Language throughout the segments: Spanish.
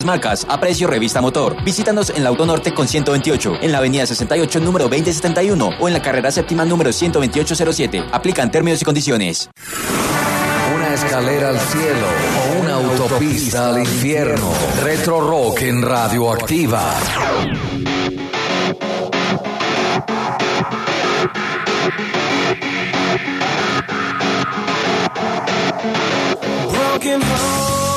marcas a precio revista motor. Visítanos en la Autonorte con 128, en la avenida 68 número 2071 o en la carrera séptima número 12807. Aplican términos y condiciones. Una escalera al cielo o una autopista al infierno. Retro Rock en Radioactiva. Broken home.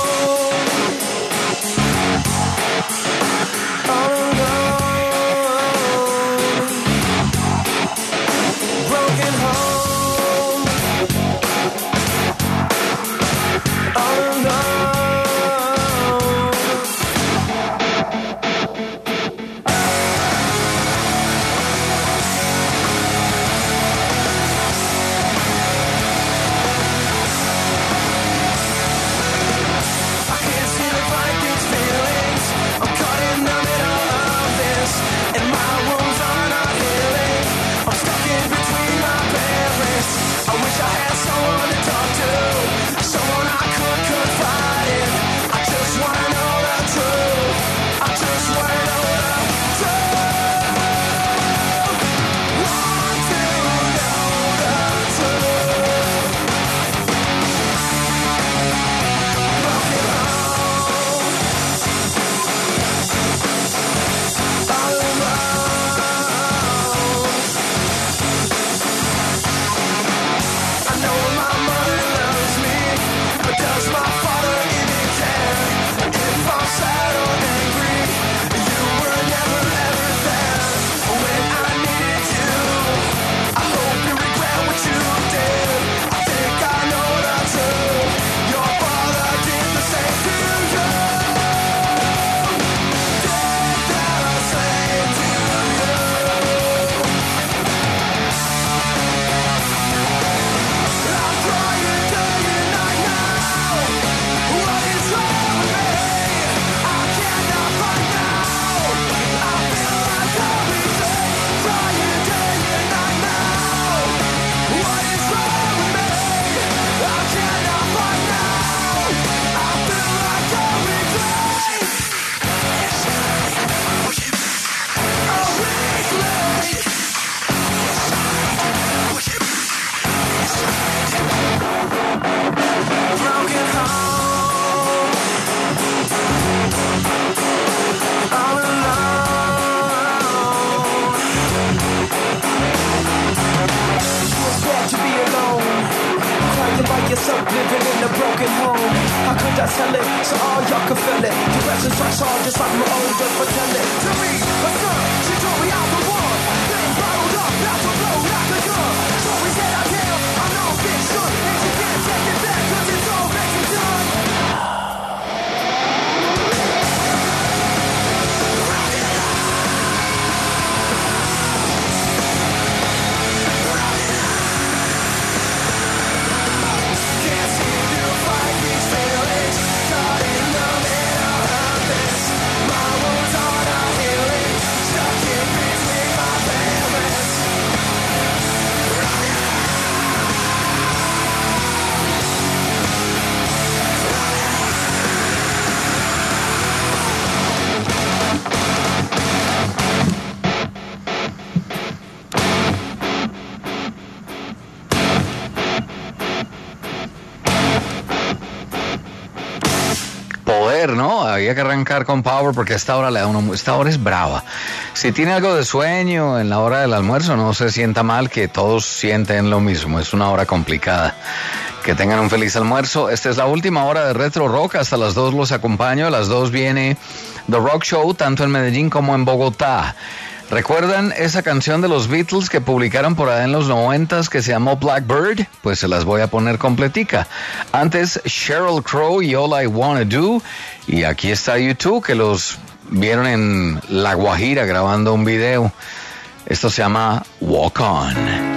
¿No? Había que arrancar con Power porque a esta hora le da uno, esta hora es brava. Si tiene algo de sueño en la hora del almuerzo, no se sienta mal, que todos sienten lo mismo, es una hora complicada. Que tengan un feliz almuerzo. Esta es la última hora de Retro Rock, hasta las 2 los acompaño, a las 2 viene The Rock Show, tanto en Medellín como en Bogotá. ¿Recuerdan esa canción de los Beatles que publicaron por ahí en los 90s que se llamó Blackbird? Pues se las voy a poner completica. Antes, Sheryl Crow y All I Wanna Do. Y aquí está YouTube, que los vieron en La Guajira grabando un video. Esto se llama Walk On.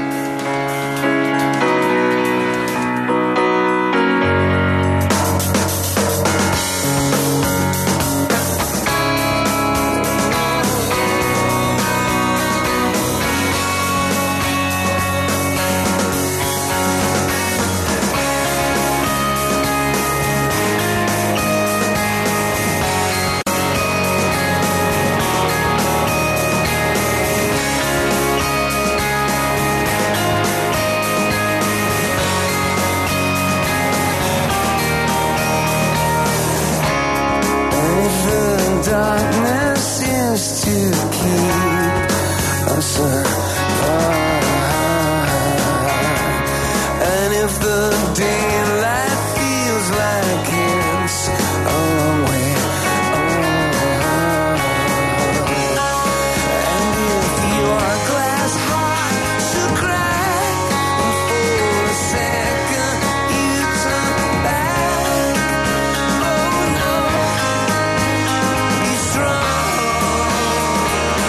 darkness is to keep us apart. And if the daylight feels like it's a long way on, and if your glass heart should crack, and for a second you turn back, oh no, be strong.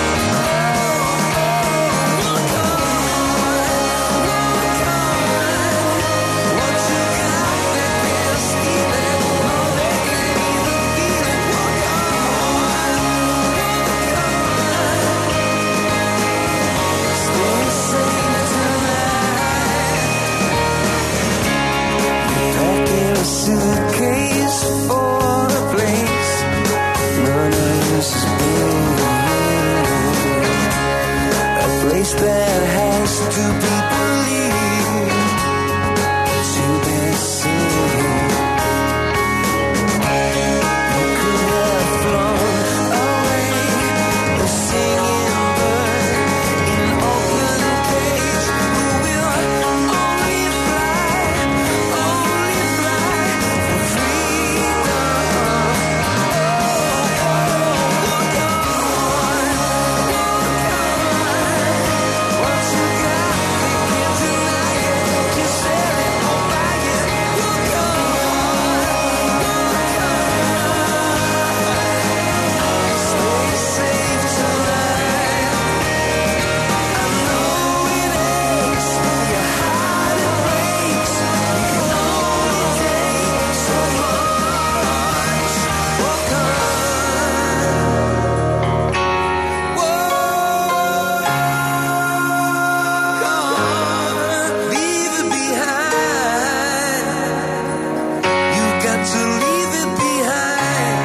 Walk on, walk on. What you got, they can't steal it. No, they can't even feel it. Walk on, stay safe tonight. Packing a suitcase for a place none of us has been. A place that has to be believed to be seen. You could have flown away, a singing bird in an open cage, who will only fly for freedom. Walk on, what you got, they can't deny it. You sell it or buy it. Walk on, stay safe tonight. I know it aches, your heart it breaks. You can only take so much. Walk on. Leave it behind. You've got to leave it behind.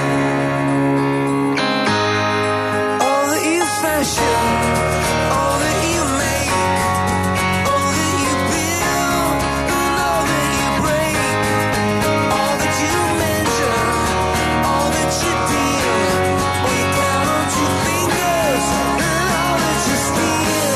All that you fashion, all that you make, all that you build, and all that you break, all that you measure, all that you deal. Well, you count on two fingers, and all that you steal.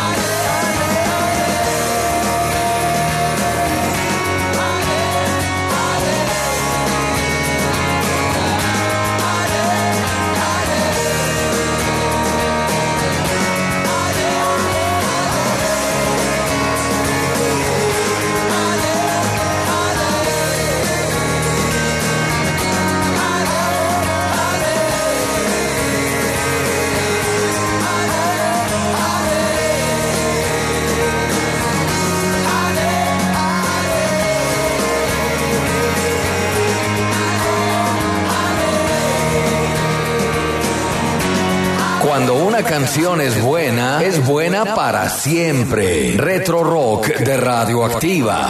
Cuando una canción es buena para siempre. Retro Rock de Radioactiva.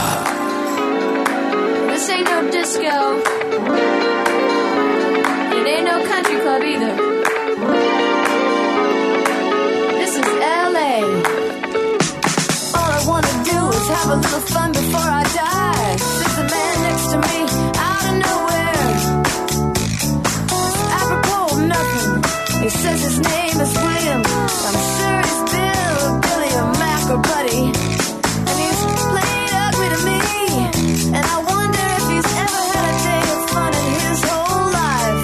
This ain't no disco. It ain't no country club either. This is LA. All I wanna do is have a little fun before I die. There's a man next to me out of nowhere. Apropos of nothing. He says his name is William. I'm sure he's Bill, Billy, or Mac, or Buddy. And he's played ugly to me. And I wonder if he's ever had a day of fun in his whole life.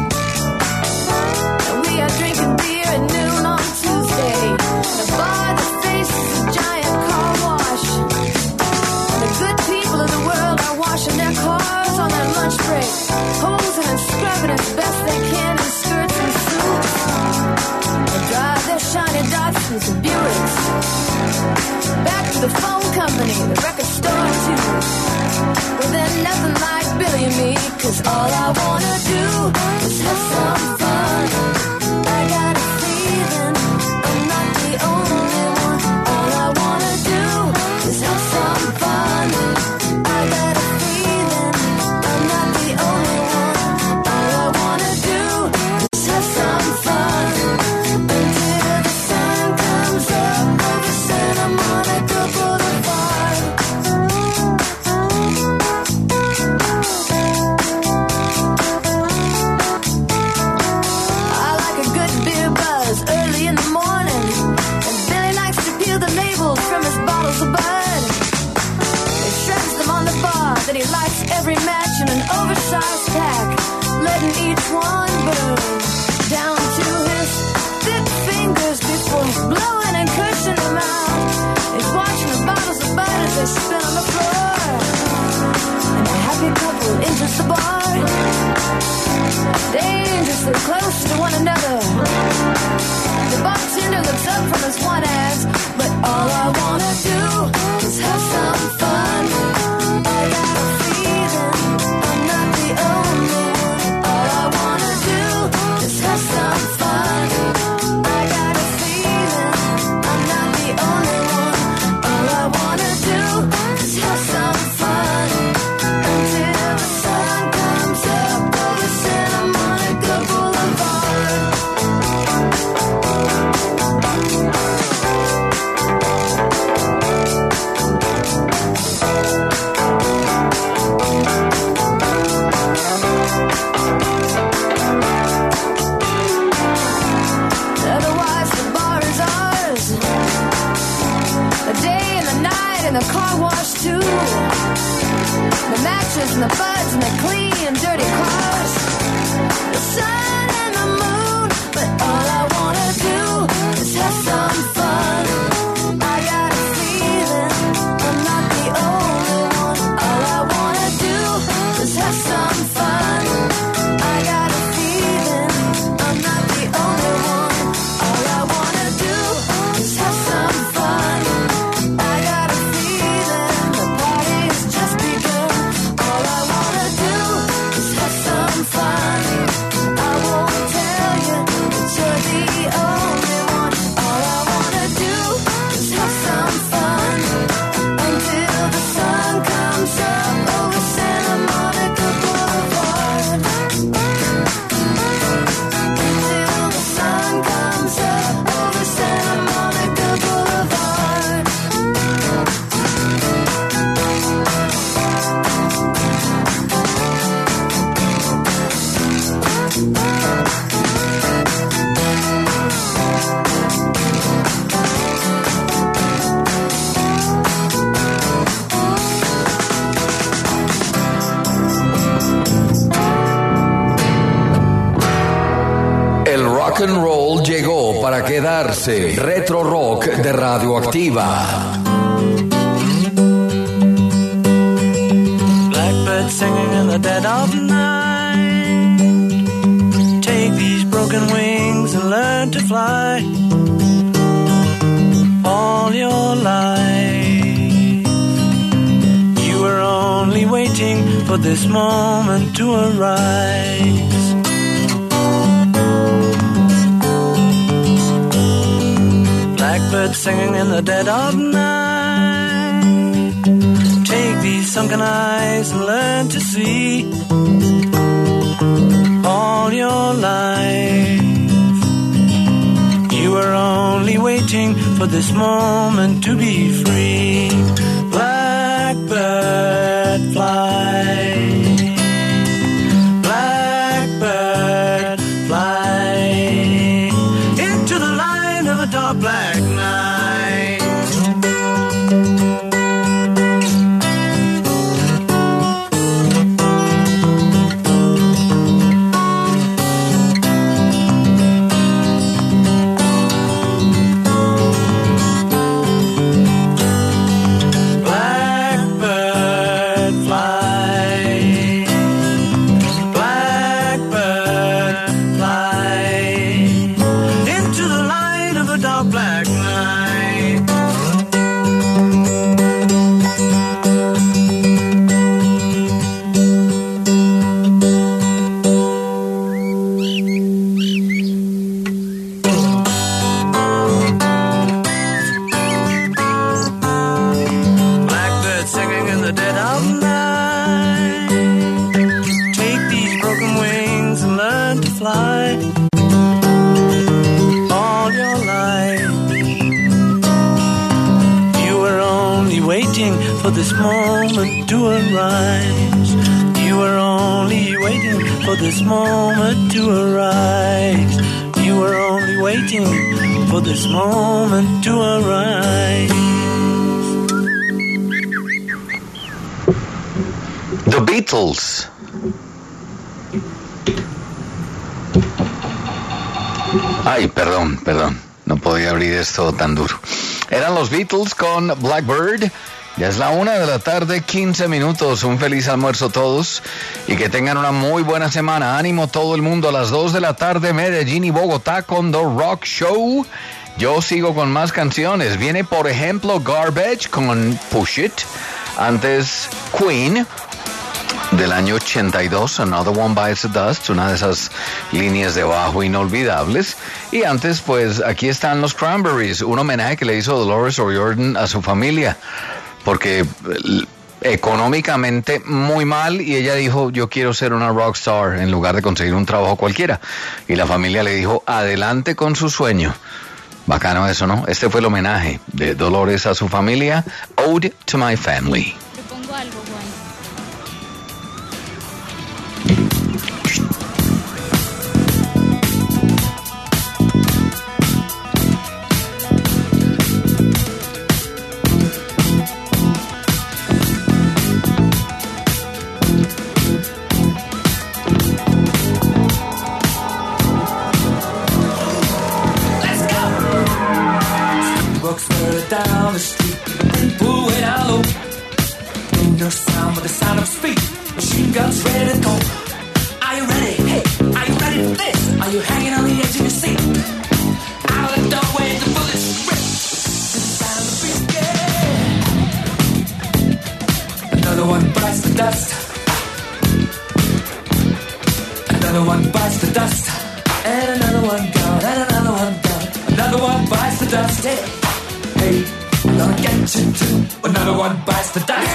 And we are drinking beer at noon on Tuesday. The bar that faces a giant car wash. And the good people of the world are washing their cars on their lunch break, posing and scrubbing as best they can in skirts and suits. They drive their shiny Datsuns and Buicks back to the phone company, the record store too. Well, they're nothing like Billy and me, 'cause all I wanna do is have some fun. I got a feeling I'm not the only one. All I wanna do is have some fun. I got a feeling I'm not the only one. All I wanna do is have some fun until the sun comes up over Santa Monica Boulevard. close to one another. The bartender looks up from his one ass, but all I wanna do is have some fun. I got a feeling I'm not the only one. All I wanna do is have some fun. I got a feeling I'm not the only one. All I wanna do is have some fun until the sun comes up over Santa Monica Boulevard. Otherwise the bar is ours. The day and the night and the car wash too. The matches and the buds and the clean and dirty cars. The sun and the moon, but all I wanna do is have some fun. I got a feeling I'm not the only one. All I wanna do is have some fun. I got a feeling I'm not the only one. All I wanna do is have some fun. I got a feeling the party's just begun. All I wanna do is have some fun. I won't tell you that you're the only one. All I wanna do is have some fun until the sun comes up over Santa Monica Boulevard. Until the sun comes up over Santa Monica Boulevard. El rock and roll llegó para quedarse. Retro Rock de Radioactiva. Blackbird singing in the dead of night. Take these broken wings and learn to fly. All your life, you were only waiting for this moment to arise. Blackbird singing in the dead of night. Take these sunken eyes and learn to see. All your life, you were only waiting for this moment to be free. Blackbird fly. Blackbird fly into the light of a dark black night. Blackbird fly. Blackbird fly into the light of a dark black night. Blackbird singing in the dead of night. Take these broken wings and learn to fly. All your life, you were only waiting for this moment to arise. You were only waiting for this moment to arise. You were only waiting for this moment to arise. The Beatles. Ay, perdón. No podía abrir esto tan duro. Eran los Beatles con Blackbird. Ya es la 1:15 p.m. Un feliz almuerzo todos y que tengan una muy buena semana. Ánimo todo el mundo. A las 2:00 p.m. Medellín y Bogotá con The Rock Show. Yo sigo con más canciones. Viene, por ejemplo, Garbage con Push It. Antes, Queen, del año 82, Another One Bites the Dust, una de esas líneas de bajo inolvidables. Y antes, pues, aquí están los Cranberries, un homenaje que le hizo Dolores O'Riordan a su familia, porque económicamente muy mal, y ella dijo, yo quiero ser una rockstar en lugar de conseguir un trabajo cualquiera. Y la familia le dijo, adelante con su sueño. Bacano eso, ¿no? Este fue el homenaje de Dolores a su familia, Ode to My Family. Te pongo algo, Juan. Down the street, pull it out low. No sound but the sound of speed. Machine guns ready to go. Are you ready? Hey, are you ready for this? Are you hanging on the edge of your seat? Out of the doorway, the bullets rip. The sound of beat, yeah. Another one bites the dust. Another one bites the dust. And another one gone. And another one gone. Another one bites the dust. Yeah. Hey, I'm gonna get you too. Another one bites the dust.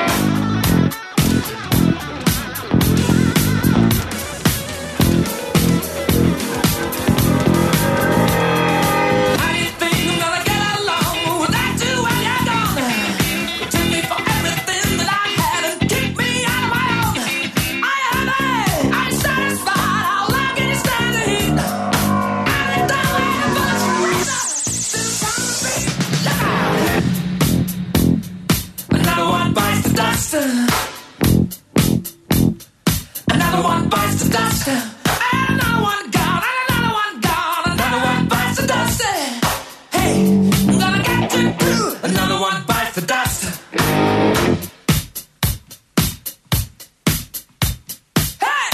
How do you think I'm gonna get along without you when you're gone? You took me for everything that I had and kicked me out of my own. Are you happy? Are you satisfied? How long can you stand the heat? Out of the way, bullets raise up. Another one bites the dust. Another one bites the dust. And another one gone. And another one gone. Another one bites the dust. Hey, I'm gonna get you too. Another one bites the dust. Hey!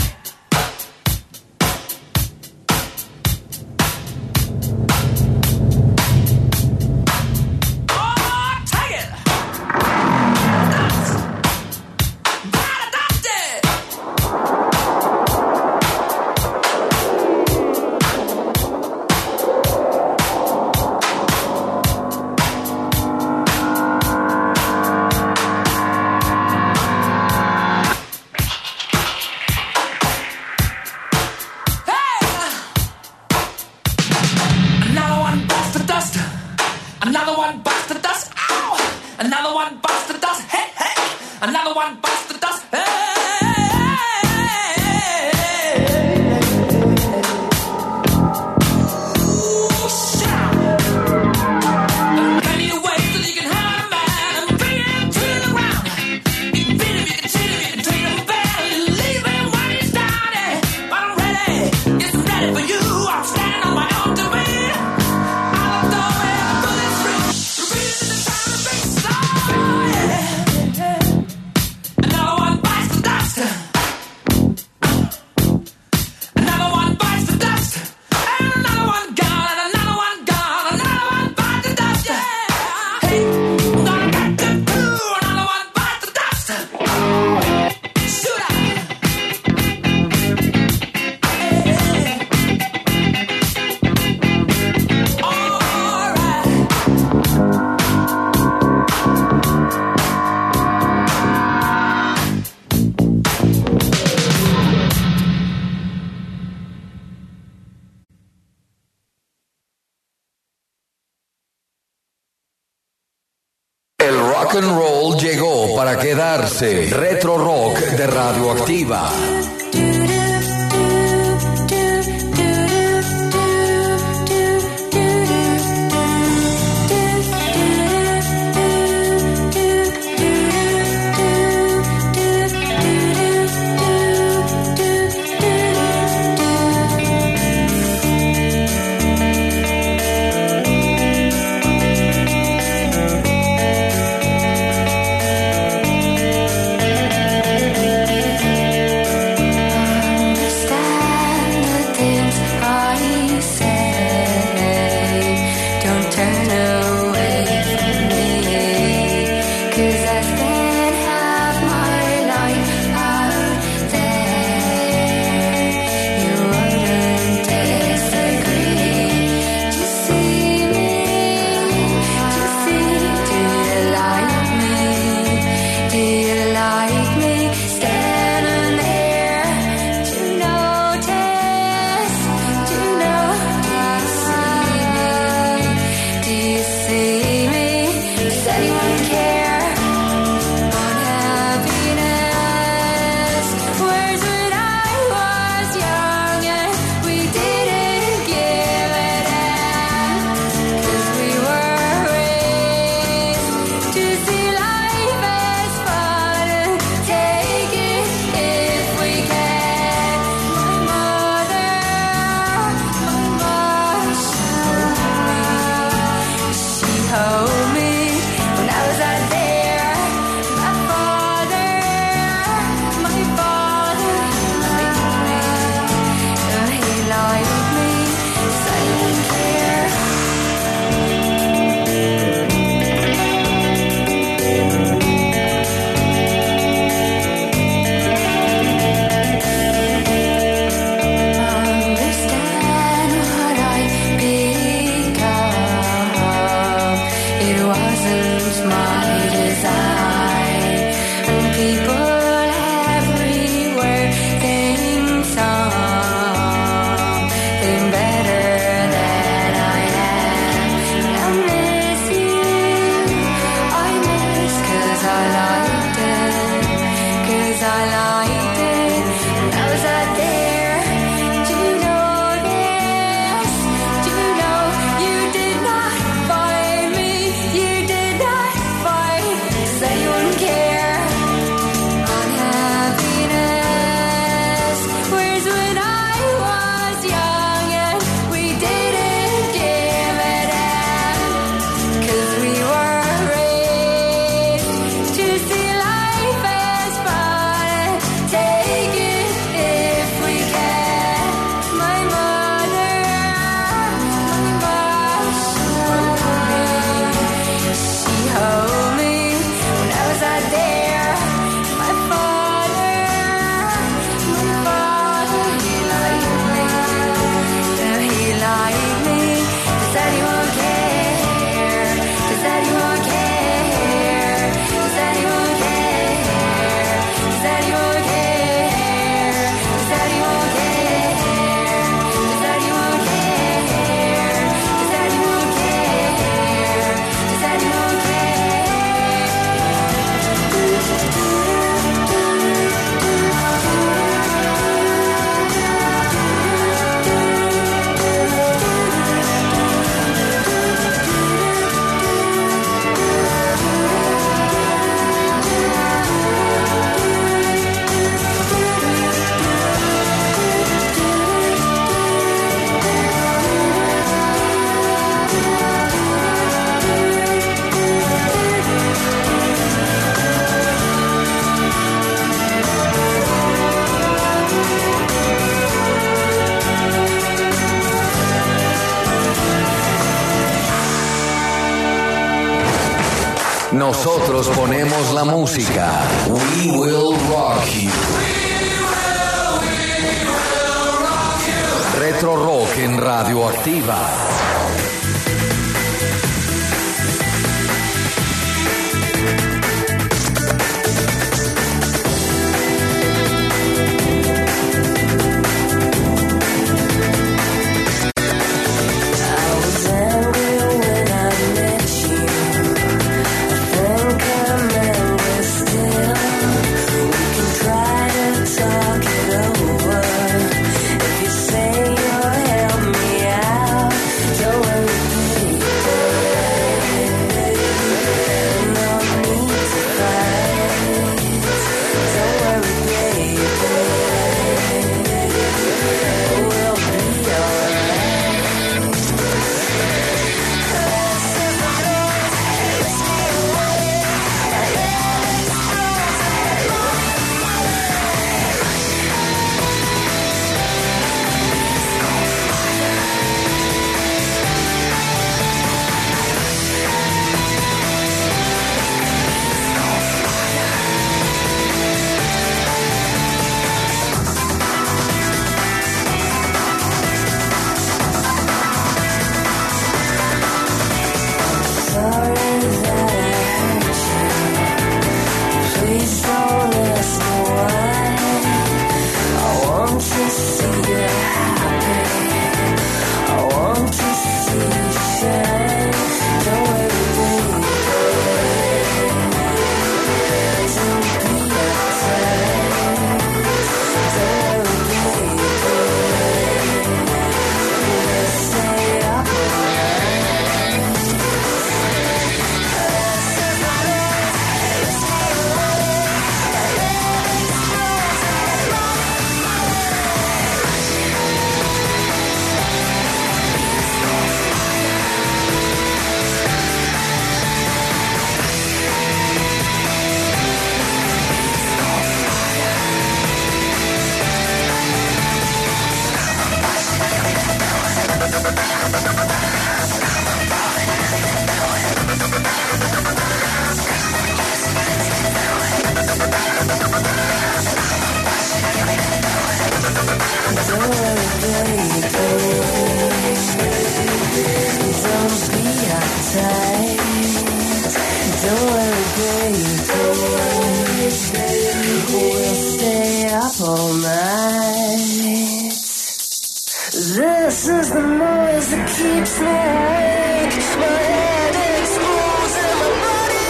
Oh, take it! Another one bites the dust. Another one bites the dust. Ow! Another one bites the dust. Hey, hey! Another one bites the dust. Hey! Ooh, shout! Plenty of ways that you can hurt a man and bring him to the ground. You can beat him, you can cheat him, you can treat him bad, and leave him when he's down. But I'm ready, yes, I'm ready for you. I'm standing on my own to be. Out of the way, bullets rip. Repeating the sound of big stars. Another one bites the dust. Another one bites the dust. And another one gone. And another one gone. Another one bites the dust. Yeah. Hey, I'm gonna get you too. Another one bites the dust. Shoot out. All right. El rock and roll llegó para quedarse. Retro Rock de Radioactiva. Nosotros ponemos la música. We will rock you. Retro Rock en Radioactiva. This is the noise that keeps me awake. My head explodes and my body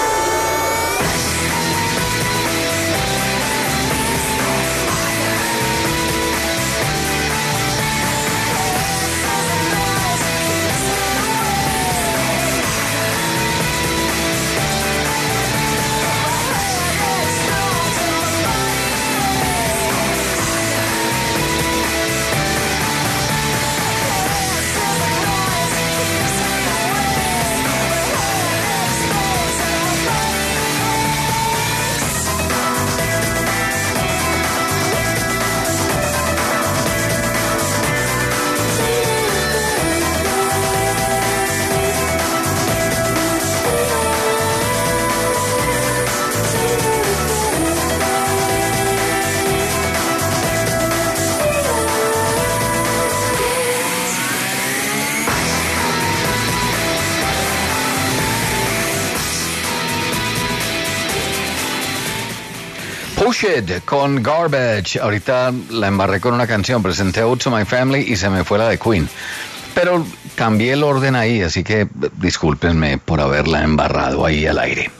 Push It con Garbage. Ahorita la embarré con una canción, presenté Out to My Family y se me fue la de Queen. Pero cambié el orden ahí, así que discúlpenme por haberla embarrado ahí al aire.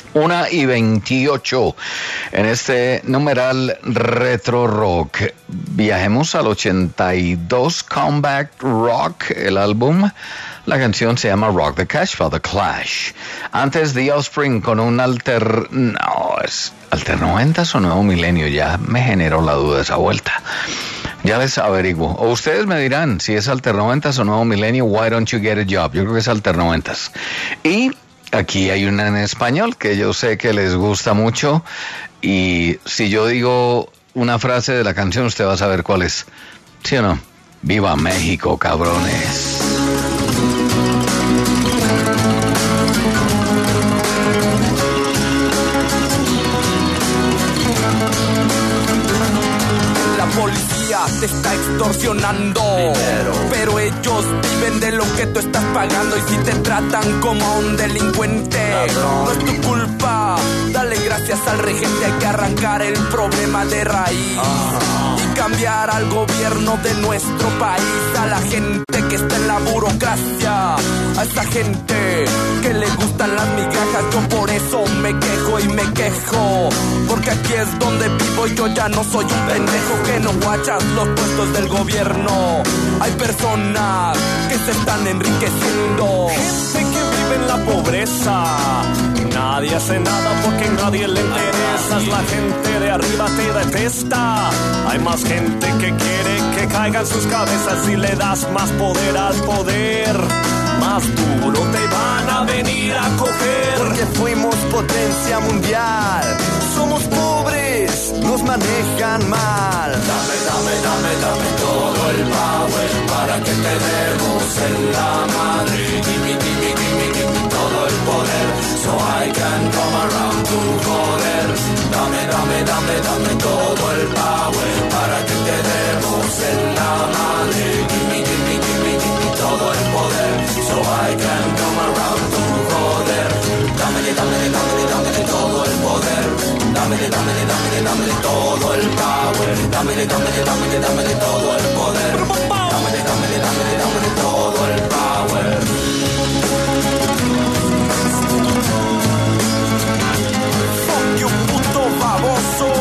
1:28 en este numeral Retro Rock. Viajemos al 82 Comeback Rock, el álbum. La canción se llama Rock the Cashflow, The Clash. Antes The Offspring con un No, ¿es alter 90s o nuevo milenio? Ya me generó la duda esa vuelta. Ya les averiguo. O ustedes me dirán si es alter 90s o nuevo milenio. Why don't you get a job? Yo creo que es alter 90s. Y aquí hay una en español que yo sé que les gusta mucho. Y si yo digo una frase de la canción, usted va a saber cuál es. ¿Sí o no? ¡Viva México, cabrones! policía te está extorsionando dinero. Pero ellos viven de lo que tú estás pagando. Y si te tratan como a un delincuente, ladrón, no es tu culpa. Dale gracias al regente. Hay que arrancar el problema de raíz y cambiar al gobierno de nuestro país. A la gente que está en la burocracia, a esa gente que le gustan las migajas. Yo por eso me quejo y me quejo, porque aquí es donde vivo y yo ya no soy un pendejo que no guachas los puestos del gobierno. Hay personas que se están enriqueciendo, gente que vive en la pobreza. Nadie hace nada porque a nadie le interesas. La gente de arriba te detesta. Hay más gente que quiere que caigan sus cabezas. Si le das más poder al poder, más duro te van a venir a coger. Porque fuimos potencia mundial. Somos pobres, nos manejan mal. Dame, dame, dame, dame todo el power para que te demos en la madre. Gimme, gimme, gimme, gimme todo el poder, so I can come around to joder. Dame, dame, dame, dame todo el power para que te demos en la madre. Gimme, gimme, gimme, gimme todo el poder, so I can come around to joder. Dame, dame, dame, dame todo el poder. Dame, dame, dame, dame todo el power. Dame, dame, dame, dame todo el poder. Dame, dame, dame, dame todo el power. Fuck you, puto baboso.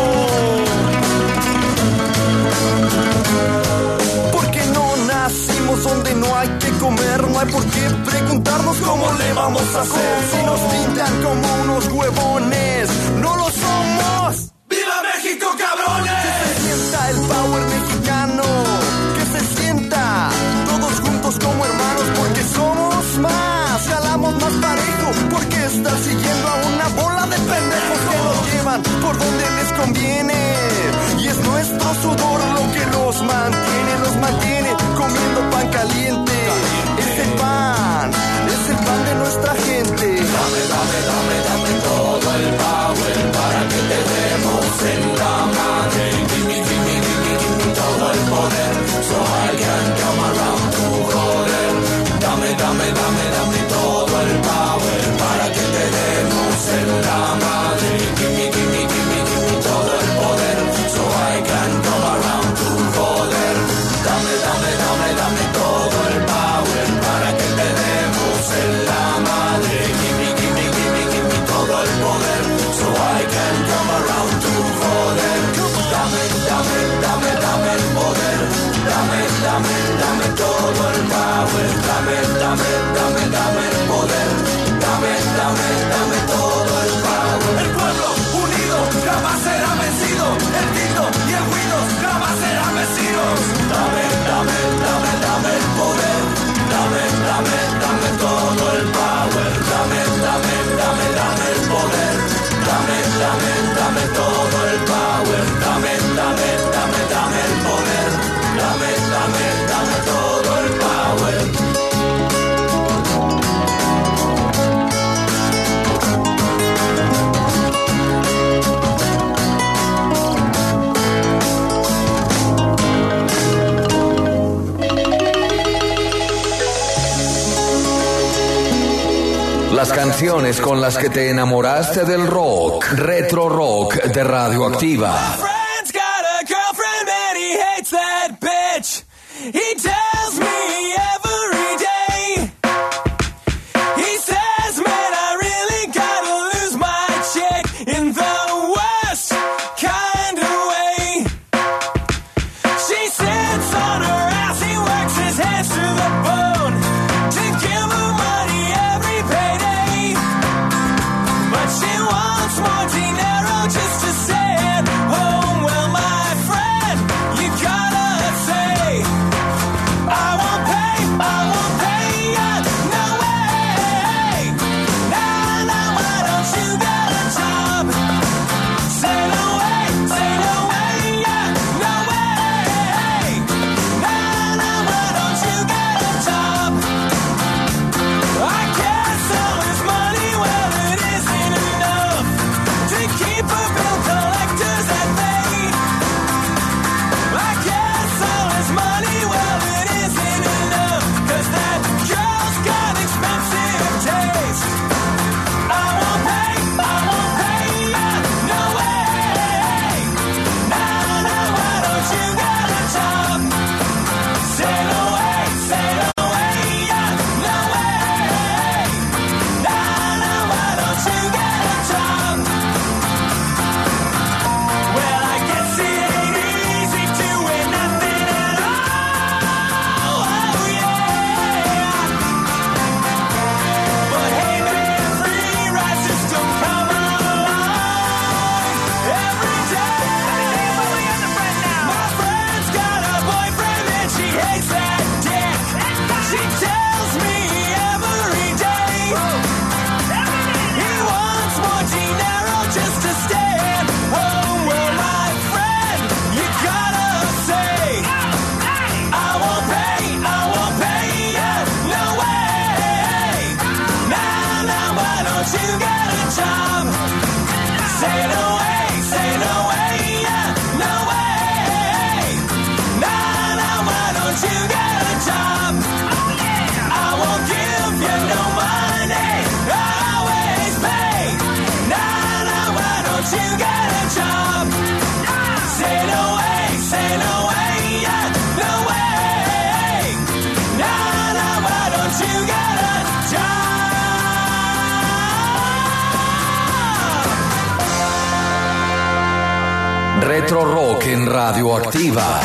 Porque no nacimos donde no hay que comer. No hay por qué preguntarnos cómo le vamos a hacer. Si nos pintan como unos huevones, no lo somos. ¡Viva México, cabrones! Que se sienta el power mexicano, que se sienta todos juntos como hermanos, porque somos más, jalamos más parejo, porque estar siguiendo a una bola de pendejos que nos llevan por donde les conviene. Y es nuestro sudor lo que los mantiene comiendo pan caliente. Es el pan de nuestra gente. Dame, dame, dame, dame todo el power para que te demos en la madre. Gimme, gimme, gimme, gimme todo el poder, so I can come around to joder. Dame, dame, dame, dame todo el power para que te demos en la madre. Gimme, gimme, gimme, gimme todo el poder, so I can come around to joder. Dame, dame, dame, dame todo el power para que te demos en la madre. Gimme, gimme, gimme, gimme todo el poder, so I can come around to joder. Dame, dame, dame, dame el poder. Dame, dame, dame todo el power. Dame, dame, dame, dame el poder. Dame, dame, dame todo el power. El pueblo unido jamás será vencido. El Tito y el Guido jamás serán vecinos. Dame, dame, dame, dame el poder. Dame, dame, dame todo el power. Dame, dame, dame, dame el poder. Dame, dame, dame todo el power. Dame, dame, dame, dame el poder. Dame, dame, dame todo el power. Las canciones con las que te enamoraste del rock, Retro Rock de Radioactiva. Friend's got a girlfriend and he hates that bitch. He tells me every day. He says, man, I really gotta lose my chick in the worst kind of way. She sits on her ass, he works his hands to the bone to give her money every payday. But she wants more dinero just to stay at home. Well, my friend, you gotta say, I want Retro Rock en Radioactiva.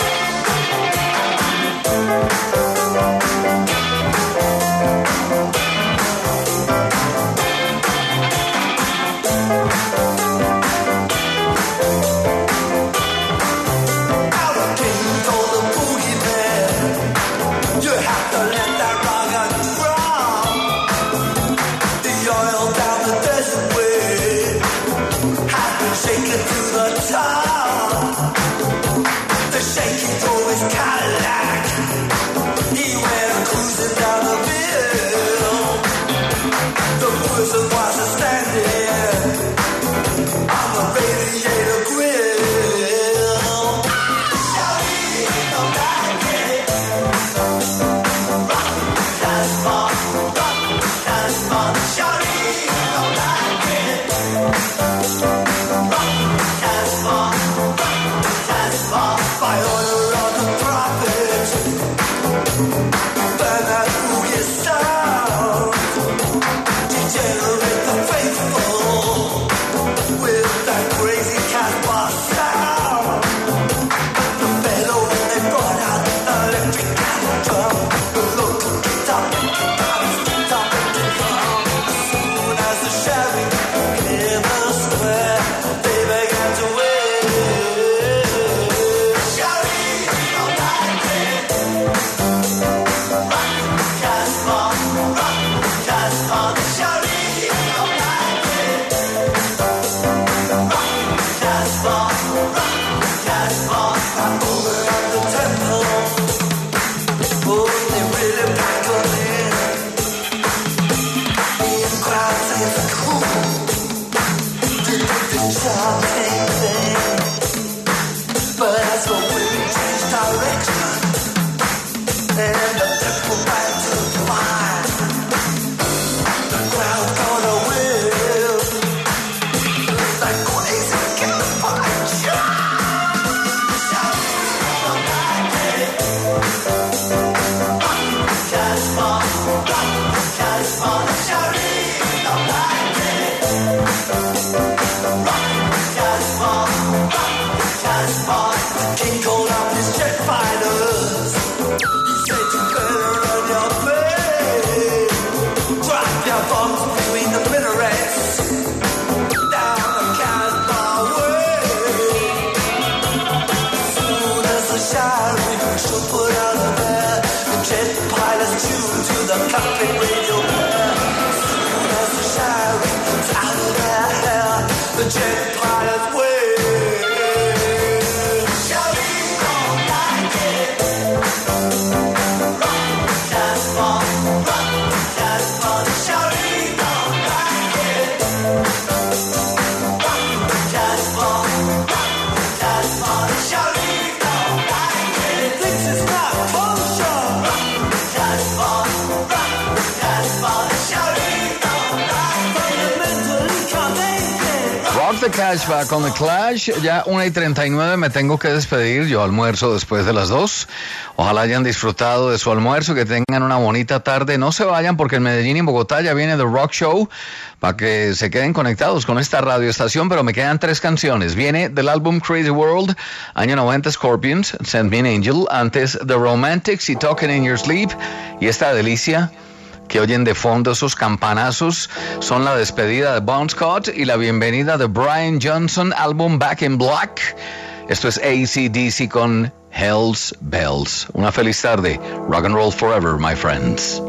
The Cashback con The Clash. Ya 1:39 me tengo que despedir. Yo almuerzo después de las 2. Ojalá hayan disfrutado de su almuerzo, que tengan una bonita tarde. No se vayan porque en Medellín y en Bogotá ya viene The Rock Show para que se queden conectados con esta radioestación, pero me quedan 3 canciones. Viene del álbum Crazy World, año 90, Scorpions, Send Me an Angel. Antes The Romantics y Talking in Your Sleep. Y esta delicia que oyen de fondo, esos campanazos, son la despedida de Bon Scott y la bienvenida de Brian Johnson, álbum Back in Black. Esto es AC/DC con Hell's Bells. Una feliz tarde. Rock and roll forever, my friends.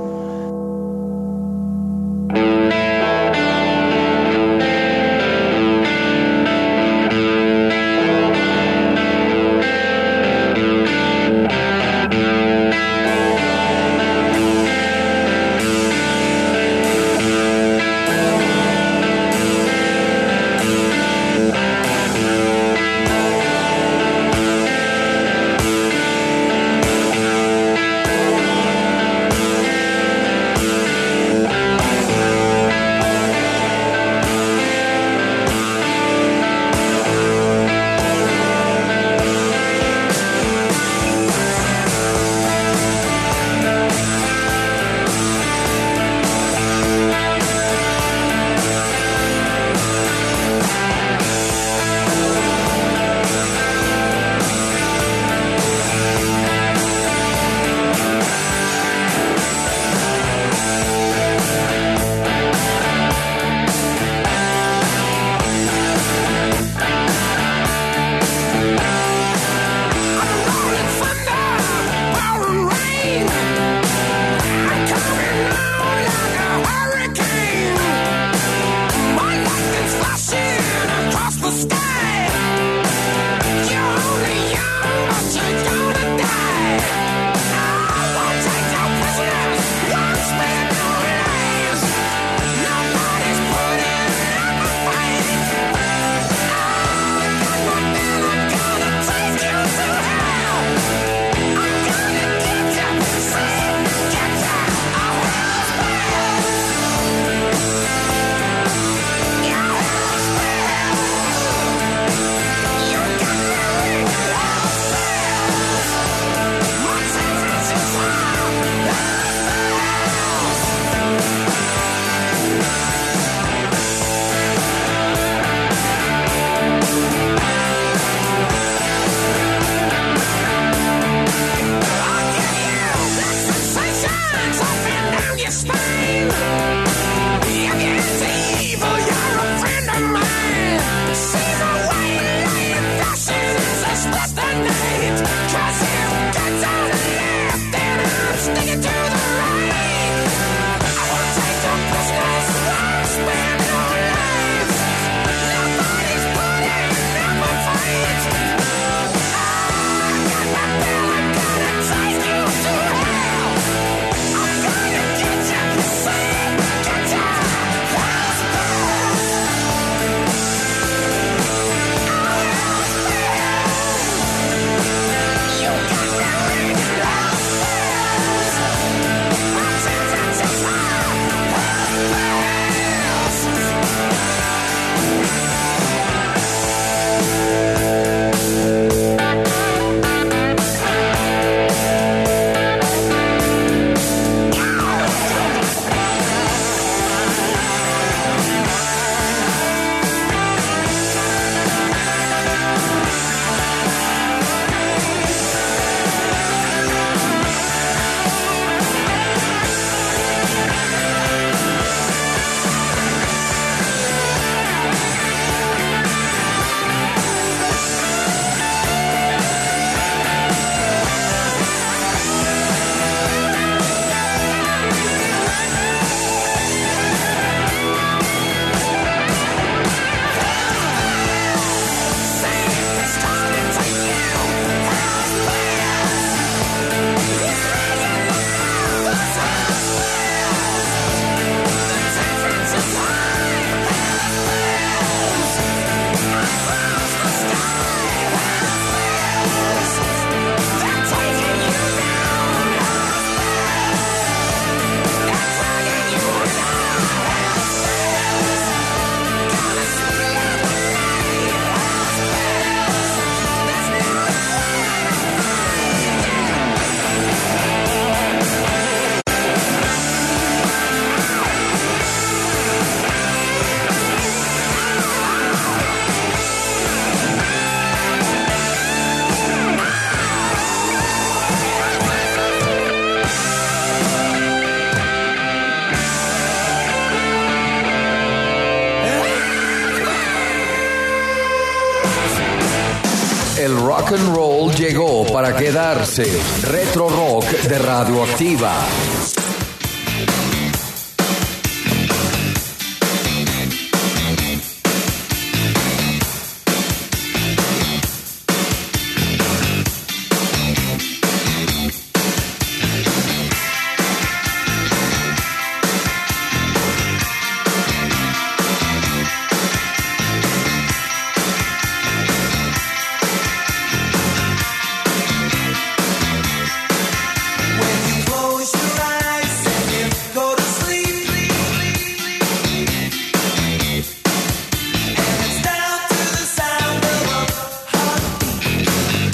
rock and roll llegó para quedarse. Retro Rock de Radioactiva. Close your eyes and you go to sleep, and it's down to the sound of a heartbeat.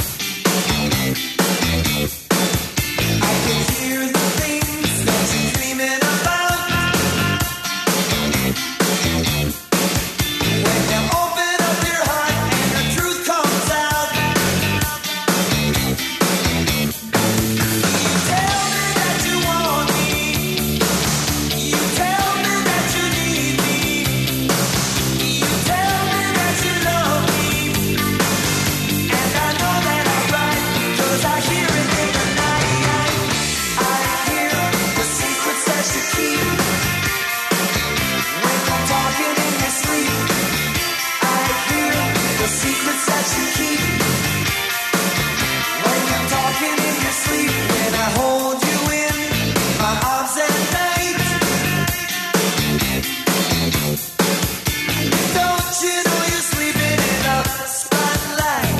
I can hear the things that you're dreaming about when you open up your heart and the truth comes out. You tell me that you want me. You tell me that you need me. You tell me that you love me. And I know that I'm right, 'cause I hear it in the night. I hear the secrets that you keep when you're talking in your sleep. I hear the secrets that you keep when you're talking in your sleep. When I hold you in my arms at night, don't you know you're sleeping in a spotlight?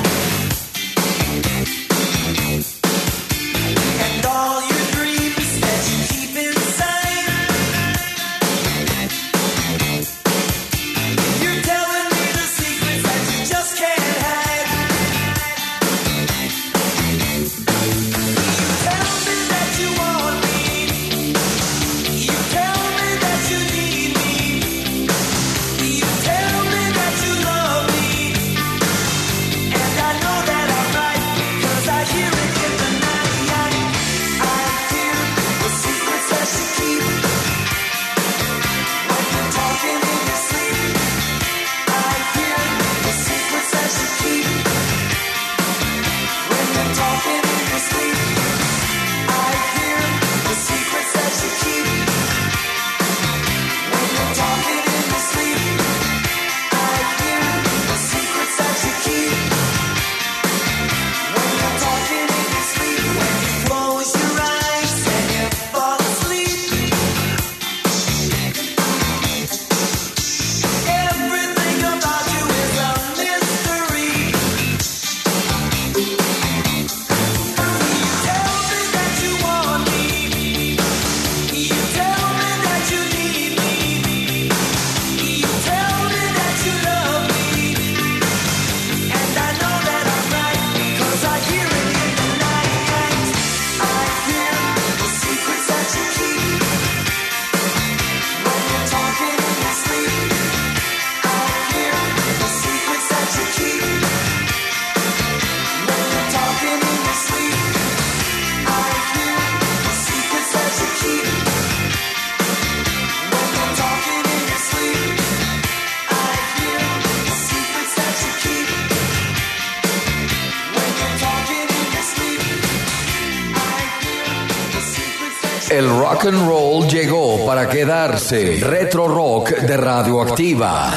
And all your dreams that you keep inside, you're telling me the secrets that you just can't hide. You tell me that you want me. You tell me that you need me. You tell me that you love me. And I know that I'm right, 'cause I hear it in the night. I hear the secrets that you keep when you're talking in your sleep. I hear the secrets that you keep when you're talking in your sleep. I hear the secrets that you keep when you're talking in your sleep. I hear the secrets that you keep when you're talking in your sleep. When you close your eyes and you fall asleep, everything about you is a mystery. You tell me that you want me. You tell me that you need me. You tell me that you love me. And I know that I'm right, 'cause I hear it in the night. I hear the secrets that you keep when you're talking in your sleep. I hear the secrets that you keep when you're talking in your sleep. I hear the secrets that you keep when you're talking in your sleep. I hear the secrets that you keep when you're talking in your sleep. I hear the secrets that you El rock and roll llegó para quedarse. Retro Rock de Radioactiva.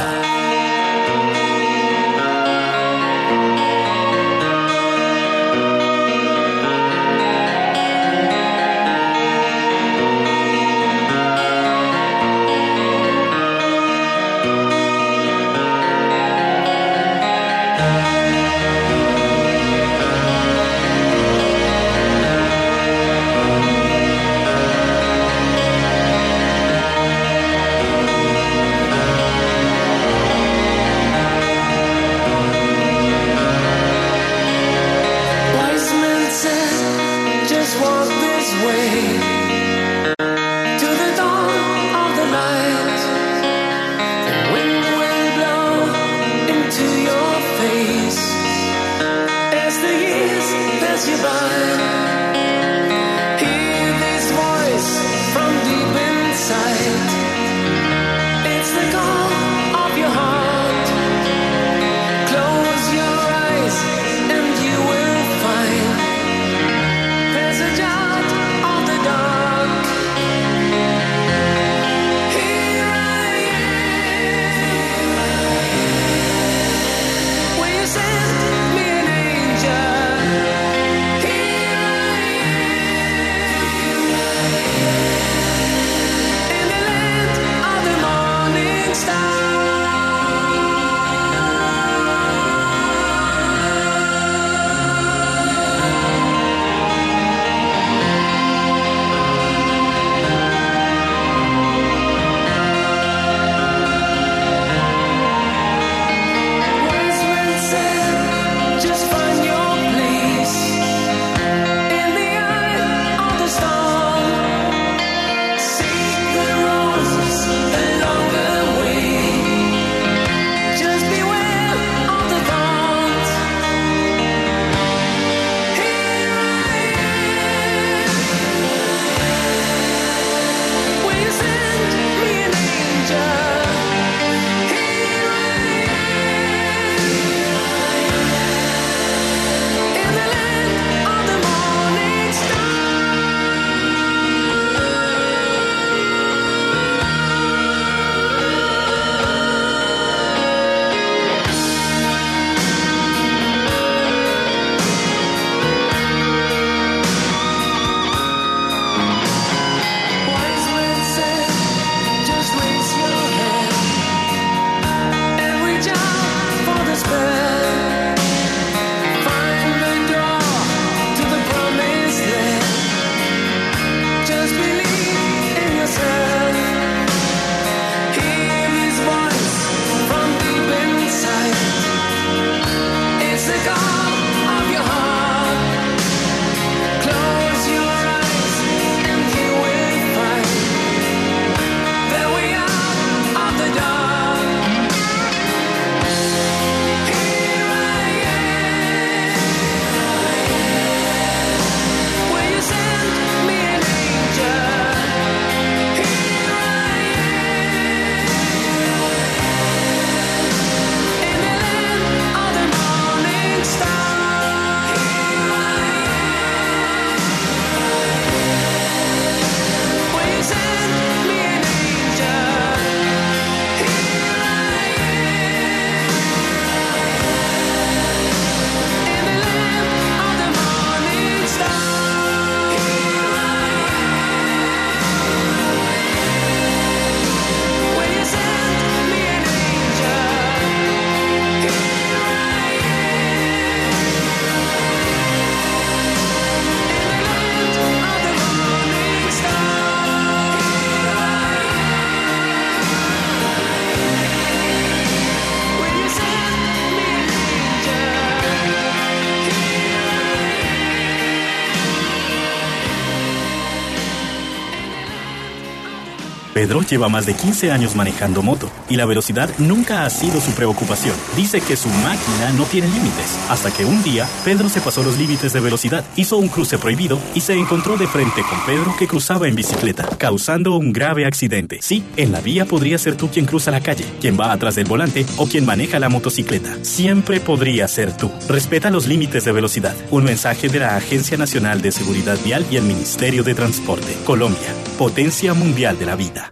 Pedro lleva más de 15 años manejando moto y la velocidad nunca ha sido su preocupación. Dice que su máquina no tiene límites, hasta que un día Pedro se pasó los límites de velocidad, hizo un cruce prohibido y se encontró de frente con Pedro que cruzaba en bicicleta, causando un grave accidente. Sí, en la vía podría ser tú quien cruza la calle, quien va atrás del volante o quien maneja la motocicleta. Siempre podría ser tú. Respeta los límites de velocidad. Un mensaje de la Agencia Nacional de Seguridad Vial y el Ministerio de Transporte. Colombia, potencia mundial de la vida.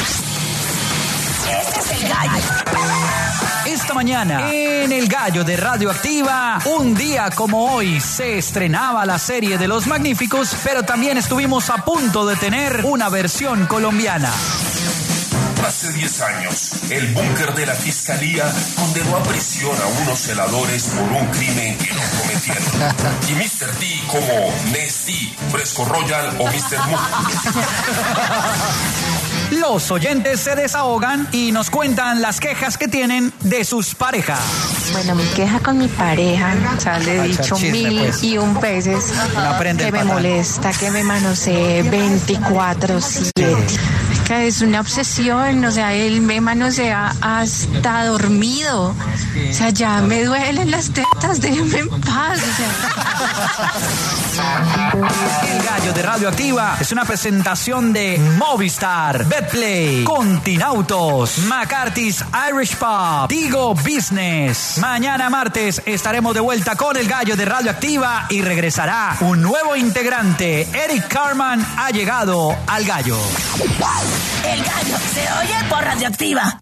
Esta mañana, en El Gallo de Radioactiva, un día como hoy se estrenaba la serie de Los Magníficos, pero también estuvimos a punto de tener una versión colombiana. Hace 10 años, el búnker de la Fiscalía condenó a prisión a unos celadores por un crimen que no cometieron. Y Mr. T como Nesty, Fresco Royal o Mr. Mu. Los oyentes se desahogan y nos cuentan las quejas que tienen de sus parejas. Bueno, mi queja con mi pareja, o sea, le he dicho chisme, pues. 1001 veces que me molesta, que me manosee 24/7. Que es una obsesión, o sea, él me manosea hasta dormido. O sea, ya me duelen las tetas, déjenme en paz. O sea. El Gallo de Radioactiva es una presentación de Movistar, Betplay, Continautos, McCarthy's Irish Pub, Tigo Business. Mañana martes estaremos de vuelta con El Gallo de Radioactiva y regresará un nuevo integrante. Eric Carman ha llegado al Gallo. El Gallo se oye por Radioactiva.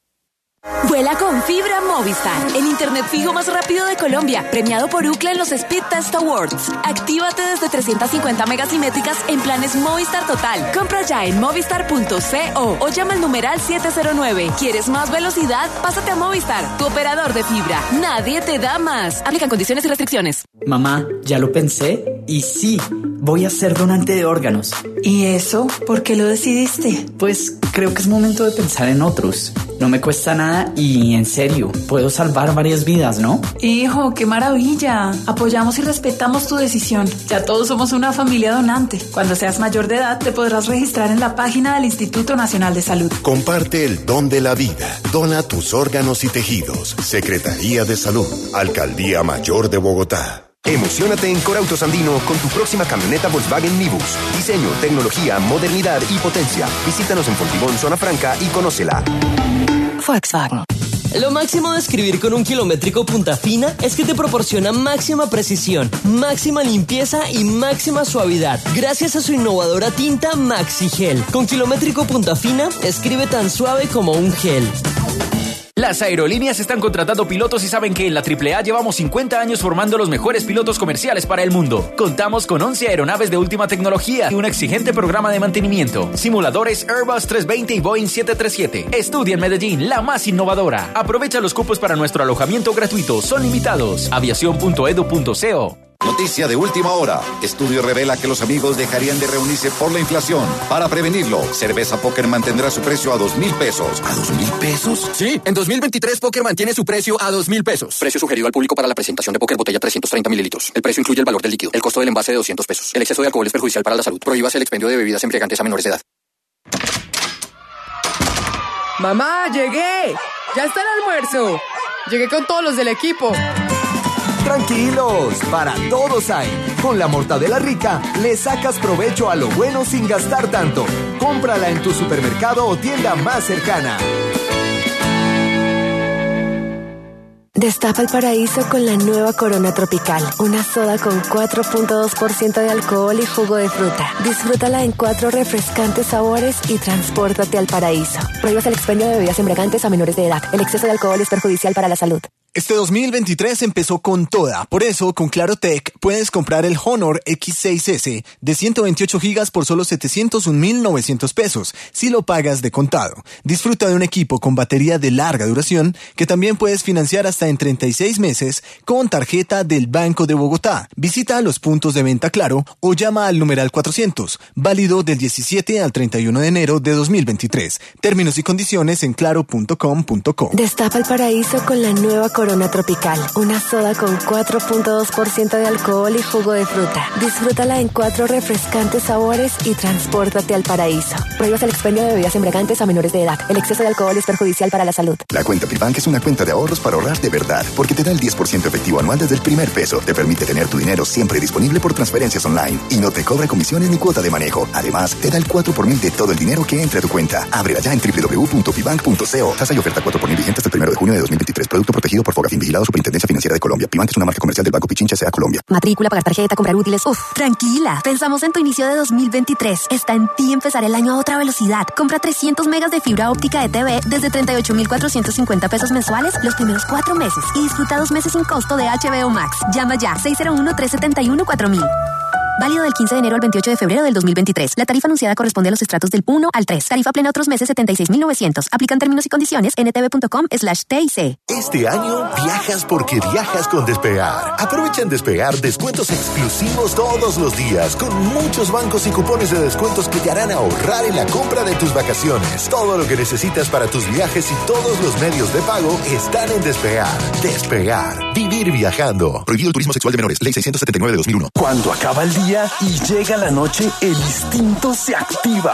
Vuela con fibra Movistar, el internet fijo más rápido de Colombia, premiado por UCLA en los Speed Test Awards. Actívate desde 350 megasimétricas en planes Movistar Total. Compra ya en movistar.co o llama al numeral 709. ¿Quieres más velocidad? Pásate a Movistar, tu operador de fibra. Nadie te da más. Aplican condiciones y restricciones. Mamá, ya lo pensé y sí, voy a ser donante de órganos. ¿Y eso? ¿Por qué lo decidiste? Pues creo que es momento de pensar en otros. No me cuesta nada y, en serio, puedo salvar varias vidas, ¿no? Hijo, qué maravilla. Apoyamos y respetamos tu decisión. Ya todos somos una familia donante. Cuando seas mayor de edad, te podrás registrar en la página del Instituto Nacional de Salud. Comparte el don de la vida. Dona tus órganos y tejidos. Secretaría de Salud. Alcaldía Mayor de Bogotá. Emociónate en Corautos Andino con tu próxima camioneta Volkswagen Nibus. Diseño, tecnología, modernidad y potencia. Visítanos en Fontibón, Zona Franca y conócela. Volkswagen. Lo máximo de escribir con un kilométrico punta fina es que te proporciona máxima precisión, máxima limpieza y máxima suavidad, gracias a su innovadora tinta Maxi Gel. Con kilométrico punta fina, escribe tan suave como un gel. Las aerolíneas están contratando pilotos y saben que en la AAA llevamos 50 años formando los mejores pilotos comerciales para el mundo. Contamos con 11 aeronaves de última tecnología y un exigente programa de mantenimiento. Simuladores Airbus 320 y Boeing 737. Estudia en Medellín, la más innovadora. Aprovecha los cupos para nuestro alojamiento gratuito. Son limitados. Aviación.edu.co. Noticia de última hora. Estudio revela que los amigos dejarían de reunirse por la inflación. Para prevenirlo, Cerveza Póker mantendrá su precio a 2,000 pesos. ¿A 2,000 pesos? Sí, en 2023 Póker mantiene su precio a 2,000 pesos. Precio sugerido al público para la presentación de Póker botella 330 mililitros. El precio incluye el valor del líquido, el costo del envase de 200 pesos. El exceso de alcohol es perjudicial para la salud. Prohíbase el expendio de bebidas embriagantes a menores de edad. Mamá, llegué. Ya está el almuerzo. Llegué con todos los del equipo. Tranquilos, para todos hay. Con la mortadela rica, le sacas provecho a lo bueno sin gastar tanto. Cómprala en tu supermercado o tienda más cercana. Destapa el paraíso con la nueva Corona Tropical, una soda con 4.2% de alcohol y jugo de fruta. Disfrútala en 4 refrescantes sabores y transpórtate al paraíso. Prohíbas el expendio de bebidas embriagantes a menores de edad. El exceso de alcohol es perjudicial para la salud. Este 2023 empezó con toda. Por eso, con Claro Tech, puedes comprar el Honor X6S de 128 gigas por solo 701,900 pesos, si lo pagas de contado. Disfruta de un equipo con batería de larga duración, que también puedes financiar hasta en 36 meses con tarjeta del Banco de Bogotá. Visita los puntos de venta Claro o llama al numeral 400, válido del 17 al 31 de enero de 2023. Términos y condiciones en claro.com.co. Destapa el paraíso con la nueva Corona Corona Tropical, una soda con 4.2% de alcohol y jugo de fruta. Disfrútala en 4 refrescantes sabores y transpórtate al paraíso. Prohíbas el expendio de bebidas embriagantes a menores de edad. El exceso de alcohol es perjudicial para la salud. La cuenta Pibank es una cuenta de ahorros para ahorrar de verdad, porque te da el 10% efectivo anual desde el primer peso. Te permite tener tu dinero siempre disponible por transferencias online y no te cobra comisiones ni cuota de manejo. Además, te da el 4 por mil de todo el dinero que entre a tu cuenta. Ábrela ya en www.pibank.co. Tasa y oferta 4 por mil vigente hasta el 1 de junio de 2023. Producto protegido por Fogafín, vigilado Superintendencia Financiera de Colombia. Pibank es una marca comercial del Banco Pichincha S.A. Colombia. Matrícula, pagar tarjeta, comprar útiles. Tranquila. Pensamos en tu inicio de 2023. Está en ti empezar el año a otra velocidad. Compra 300 megas de fibra óptica de TV desde 38,450 pesos mensuales los primeros 4 meses y disfruta 2 meses sin costo de HBO Max. Llama ya 601-371-4000. Válido del 15 de enero al 28 de febrero del 2023. La tarifa anunciada corresponde a los estratos del 1 al 3. Tarifa plena otros meses 76,900. Aplican términos y condiciones ntv.com/TIC. Este año viajas porque viajas con Despegar. Aprovecha en Despegar descuentos exclusivos todos los días con muchos bancos y cupones de descuentos que te harán ahorrar en la compra de tus vacaciones. Todo lo que necesitas para tus viajes y todos los medios de pago están en Despegar. Despegar. Vivir viajando. Prohibido el turismo sexual de menores. Ley 679 de 2001. Cuando acaba el día y llega la noche, el instinto se activa.